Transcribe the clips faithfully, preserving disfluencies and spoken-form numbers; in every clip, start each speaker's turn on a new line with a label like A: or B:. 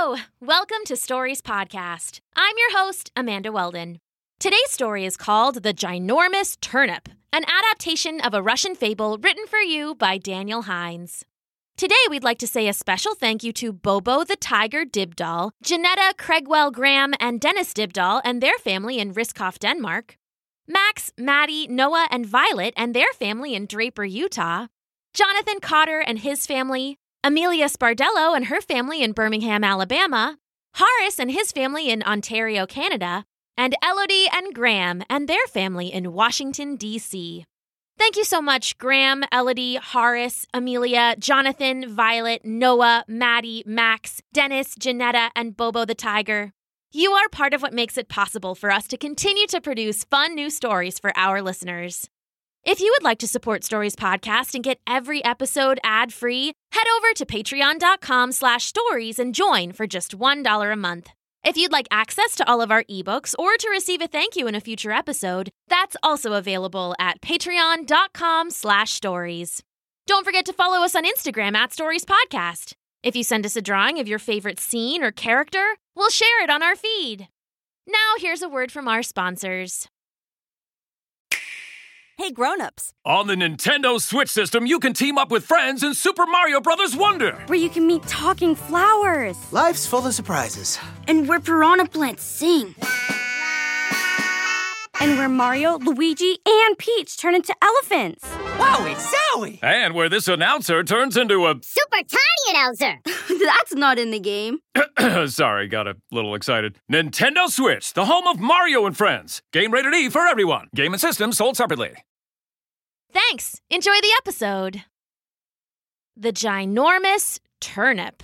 A: Hello! Welcome to Stories Podcast. I'm your host, Amanda Weldon. Today's story is called The Ginormous Turnip, an adaptation of a Russian fable written for you by Daniel Hines. Today, we'd like to say a special thank you to Bobo the Tiger Dybdahl, Janetta Craigwell Graham, and Dennis Dybdahl and their family in Riskhoff, Denmark, Max, Maddie, Noah, and Violet and their family in Draper, Utah, Jonathan Cotter and his family, Amelia Spardello and her family in Birmingham, Alabama, Horace and his family in Ontario, Canada, and Elodie and Graham and their family in Washington, D C Thank you so much, Graham, Elodie, Horace, Amelia, Jonathan, Violet, Noah, Maddie, Max, Dennis, Janetta, and Bobo the Tiger. You are part of what makes it possible for us to continue to produce fun new stories for our listeners. If you would like to support Stories Podcast and get every episode ad-free, head over to patreon.com slash stories and join for just one dollar a month. If you'd like access to all of our ebooks or to receive a thank you in a future episode, that's also available at patreon.com slash stories. Don't forget to follow us on Instagram at Stories Podcast. If you send us a drawing of your favorite scene or character, we'll share it on our feed. Now here's a word from our sponsors.
B: Hey, grown-ups.
C: On the Nintendo Switch system, you can team up with friends in Super Mario Bros. Wonder.
B: Where you can meet talking flowers.
D: Life's full of surprises.
B: And where piranha plants sing. And where Mario, Luigi, and Peach turn into elephants.
D: Wowie zowie!
C: And where this announcer turns into a...
E: super tiny announcer!
B: That's not in the game.
C: Sorry, got a little excited. Nintendo Switch, the home of Mario and Friends. Game rated E for everyone. Game and system sold separately.
A: Thanks. Enjoy the episode. The Ginormous Turnip.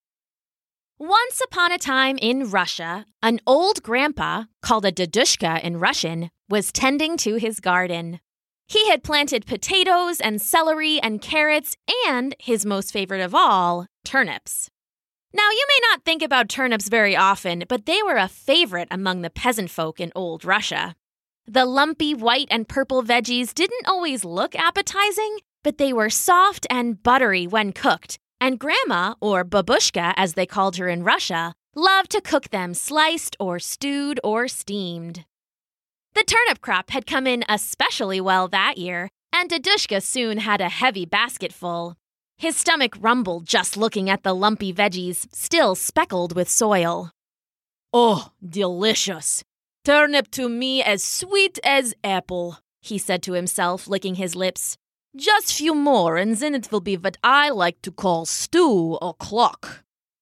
A: Once upon a time in Russia, an old grandpa, called a dedushka in Russian, was tending to his garden. He had planted potatoes and celery and carrots and, his most favorite of all, turnips. Now, you may not think about turnips very often, but they were a favorite among the peasant folk in old Russia. The lumpy white and purple veggies didn't always look appetizing, but they were soft and buttery when cooked, and Grandma, or Babushka as they called her in Russia, loved to cook them sliced or stewed or steamed. The turnip crop had come in especially well that year, and Dedushka soon had a heavy basket full. His stomach rumbled just looking at the lumpy veggies, still speckled with soil. "Oh, delicious! Turnip to me as sweet as apple," he said to himself, licking his lips. "Just few more, and then it will be what I like to call stew o'clock."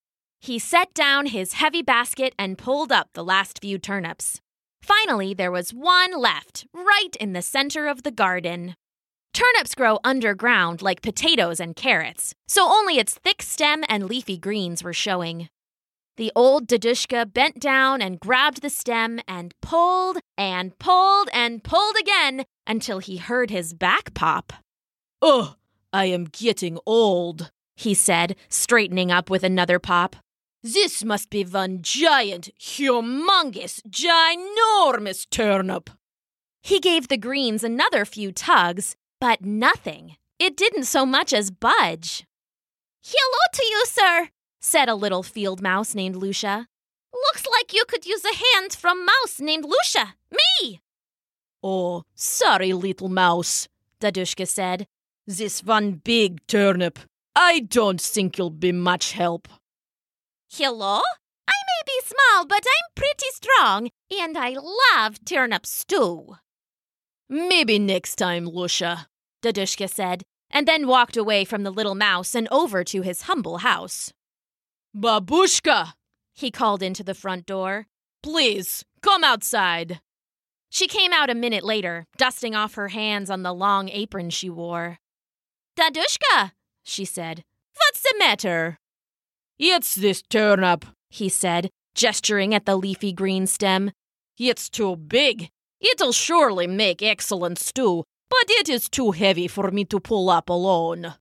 A: He set down his heavy basket and pulled up the last few turnips. Finally, there was one left, right in the center of the garden. Turnips grow underground like potatoes and carrots, so only its thick stem and leafy greens were showing. The old Dedushka bent down and grabbed the stem and pulled and pulled and pulled again until he heard his back pop. "Oh, I am getting old," he said, straightening up with another pop. "This must be one giant, humongous, ginormous turnip." He gave the greens another few tugs, but nothing. It didn't so much as budge. "Hello to you, sir," said a little field mouse named Lucia. "Looks like you could use a hand from mouse named Lucia. Me!" "Oh, sorry, little mouse," Dedushka said. "This one big turnip. I don't think you'll be much help." "Hello? I may be small, but I'm pretty strong, and I love turnip stew." "Maybe next time, Lucia," Dedushka said, and then walked away from the little mouse and over to his humble house. "Babushka," he called into the front door. "Please, come outside." She came out a minute later, dusting off her hands on the long apron she wore. "Dadushka," she said, "what's the matter?" "It's this turnip," he said, gesturing at the leafy green stem. "It's too big. It'll surely make excellent stew, but it is too heavy for me to pull up alone."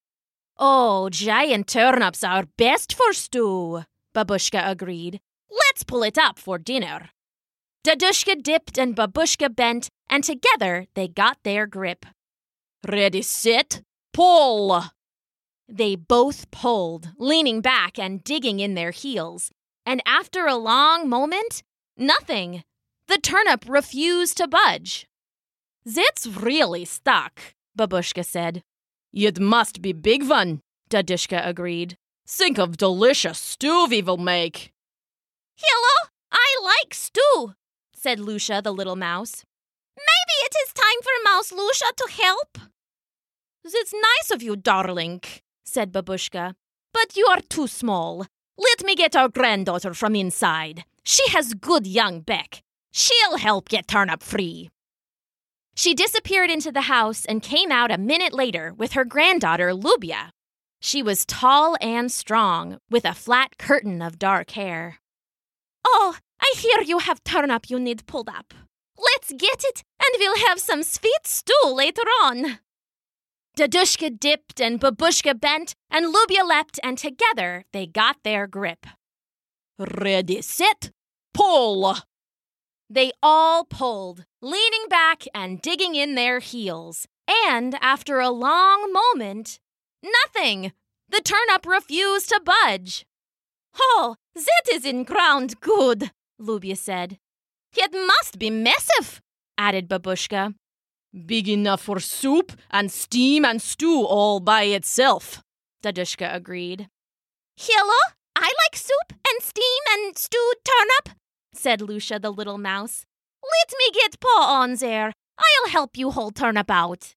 A: "Oh, giant turnips are best for stew," Babushka agreed. "Let's pull it up for dinner." Dadushka dipped and Babushka bent, and together they got their grip. "Ready, set, pull!" They both pulled, leaning back and digging in their heels. And after a long moment, nothing. The turnip refused to budge. "That's really stuck," Babushka said. "It must be big one," Dadushka agreed. "Think of delicious stew we will make."
B: "Hello, I like stew,"
A: said Lucia the little mouse.
B: "Maybe it is time for Mouse Lucia to help."
A: "That's nice of you, darling," said Babushka. "But you are too small. Let me get our granddaughter from inside. She has good young Beck. She'll help get Turnip free." She disappeared into the house and came out a minute later with her granddaughter, Lubia. She was tall and strong, with a flat curtain of dark hair.
B: "Oh, I hear you have turnip you need pulled up. Let's get it, and we'll have some sweet stew later on."
A: Dadushka dipped and Babushka bent and Lubia leapt, and together they got their grip. "Ready, set, pull!" They all pulled, leaning back and digging in their heels. And after a long moment, nothing! The turnip refused to budge.
B: "Oh, that is in ground good," Lubia said.
A: "It must be massive," added Babushka. "Big enough for soup and steam and stew all by itself," Dadushka agreed.
B: "Hello, I like soup and steam and stewed turnip," said Lucia the little mouse. "Let me get paw on there. I'll help you hold turnip out."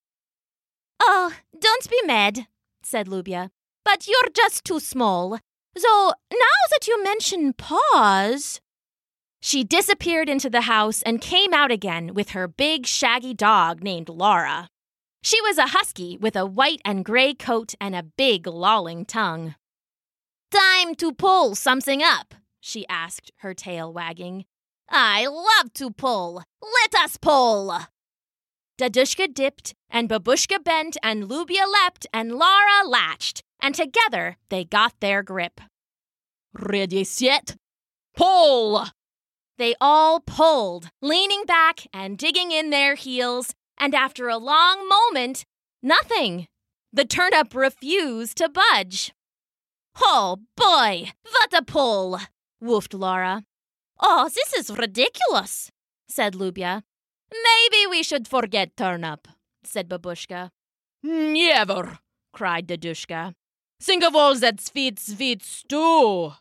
A: "Oh, don't be mad," said Lubia. "But you're just too small. Though, now that you mention paws..." She disappeared into the house and came out again with her big, shaggy dog named Laura. She was a husky with a white and gray coat and a big, lolling tongue. "Time to pull something up," she asked, her tail wagging. "I love to pull. Let us pull." Dadushka dipped, and Babushka bent, and Lubia leapt, and Laura latched, and together they got their grip. "Ready, set, pull!" They all pulled, leaning back and digging in their heels, and after a long moment, nothing. The turnip refused to budge. "Oh, boy, what a pull!" woofed Laura. "Oh, this is ridiculous," said Lubia. "Maybe we should forget turnip," said Babushka. "Never," cried Dadushka. "Think of all that sweet, sweet stew."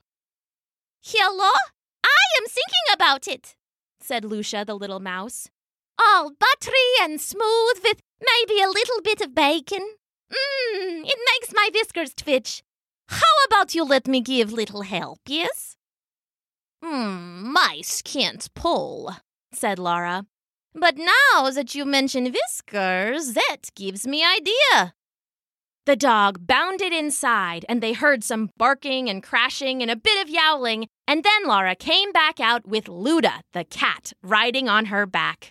B: "Hello? I am thinking about it," said Lucia the little mouse. "All buttery and smooth with maybe a little bit of bacon. Mmm, it makes my whiskers twitch. How about you let me give little help, yes?"
A: "Hmm, mice can't pull," said Laura. "But now that you mention whiskers, that gives me idea." The dog bounded inside, and they heard some barking and crashing and a bit of yowling, and then Laura came back out with Luda, the cat, riding on her back.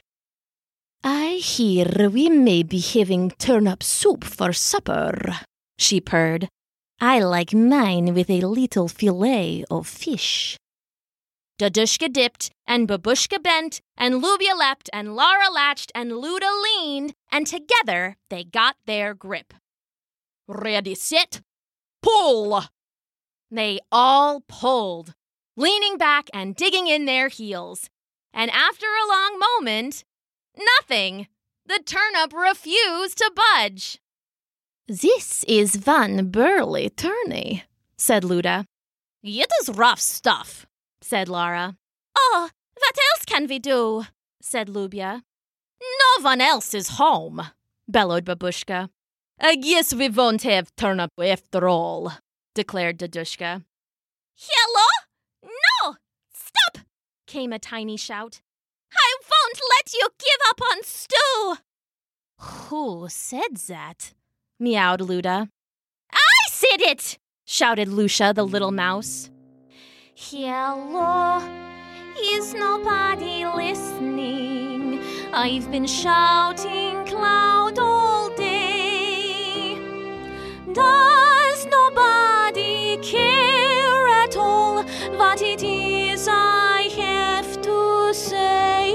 A: "I hear we may be having turnip soup for supper," she purred. "I like mine with a little fillet of fish." Dadushka dipped, and Babushka bent, and Lubia leapt, and Laura latched, and Luda leaned, and together they got their grip. "Ready, set, pull!" They all pulled, leaning back and digging in their heels. And after a long moment, nothing. The turnip refused to budge. "This is one burly turney," said Luda. "It is rough stuff," said Laura.
B: "Oh, what else can we do?"
A: said Lubia. "No one else is home," bellowed Babushka. "I guess we won't have turnip after all," declared Dadushka.
B: "Hello? No! Stop!" came a tiny shout. "I won't let you give up on stew!"
A: "Who said that?" meowed Luda.
B: "I said it!"
A: shouted Lucia the little mouse.
B: "Hello? Is nobody listening? I've been shouting loud all day. Does nobody care at all what it is I have to say?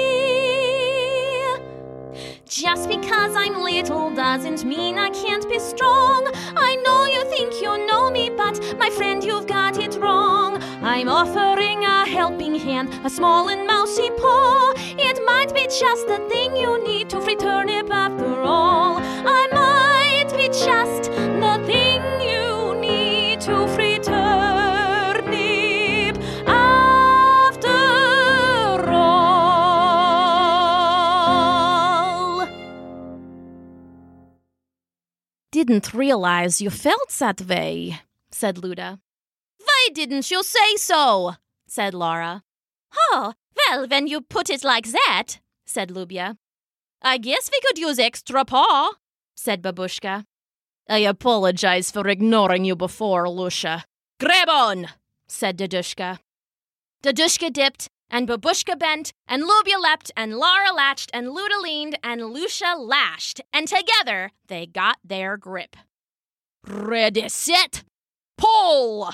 B: Just because I'm little doesn't mean I can't be strong. I know you think you know me, but my friend, you've got it wrong. I'm offering a helping hand, a small and mousy paw. It might be just the thing you need to free turnip after all. I might be just the thing you need to free turnip after all.
A: Didn't realize you felt that way, said Luda.
B: Why didn't you say so? Said Laura. Oh, well, when you put it like that, said Lubia. I guess we could use extra paw, said Babushka.
A: I apologize for ignoring you before, Lucia.
B: Grab on,
A: said Dadushka.
B: Dadushka dipped, and Babushka bent, and Lubia leapt, and Laura latched, and Luda leaned, and Lucia lashed, and together they got their grip.
A: Ready, set, pull!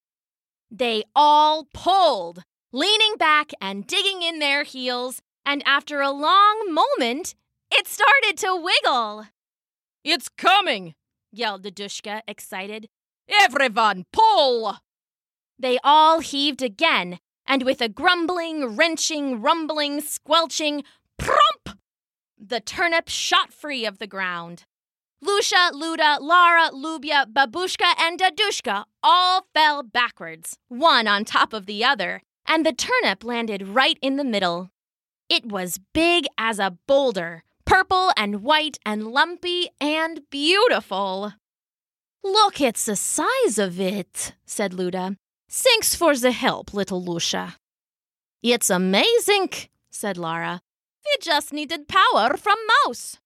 B: They all pulled, leaning back and digging in their heels, and after a long moment, it started to wiggle.
A: It's coming,
B: yelled Dadushka, excited.
A: Everyone, pull!
B: They all heaved again, and with a grumbling, wrenching, rumbling, squelching, promp! The turnip shot free of the ground. Lucia, Luda, Lara, Lubia, Babushka, and Dadushka all fell backwards, one on top of the other, and the turnip landed right in the middle. It was big as a boulder, purple and white and lumpy and beautiful.
A: Look at the size of it, said Luda. Thanks for the help, little Lucia.
B: It's amazing, said Lara. We just needed power from Mouse.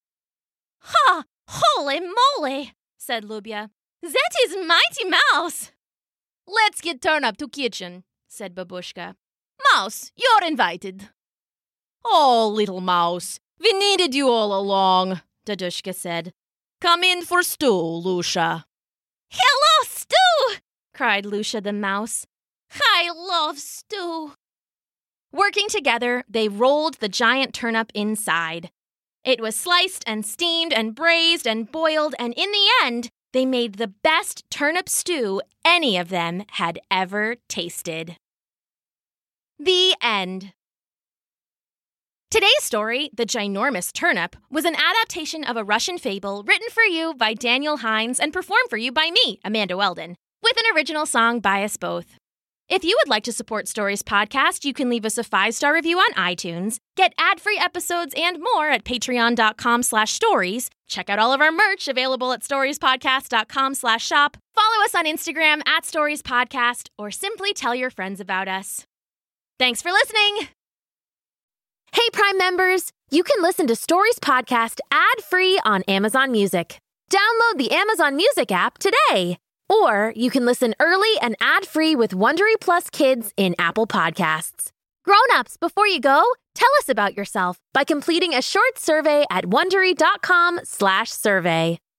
B: Ha! Holy moly, said Lubia. That is Mighty Mouse.
A: Let's get Turnip to kitchen, said Babushka.
B: Mouse, you're invited.
A: Oh, little Mouse, we needed you all along, Dadushka said. Come in for stew, Lucia.
B: Hello, stew, cried Lucia the mouse. I love stew. Working together, they rolled the giant turnip inside. It was sliced and steamed and braised and boiled, and in the end, they made the best turnip stew any of them had ever tasted. The end. Today's story, The Ginormous Turnip, was an adaptation of a Russian fable written for you by Daniel Hines and performed for you by me, Amanda Weldon, with an original song by us both. If you would like to support Stories Podcast, you can leave us a five-star review on iTunes, get ad-free episodes and more at patreon.com slash stories, check out all of our merch available at storiespodcast.com slash shop, follow us on Instagram at Stories Podcast, or simply tell your friends about us. Thanks for listening! Hey, Prime members! You can listen to Stories Podcast ad-free on Amazon Music. Download the Amazon Music app today! Or you can listen early and ad-free with Wondery Plus Kids in Apple Podcasts. Grown-ups, before you go, tell us about yourself by completing a short survey at wondery.com slash survey.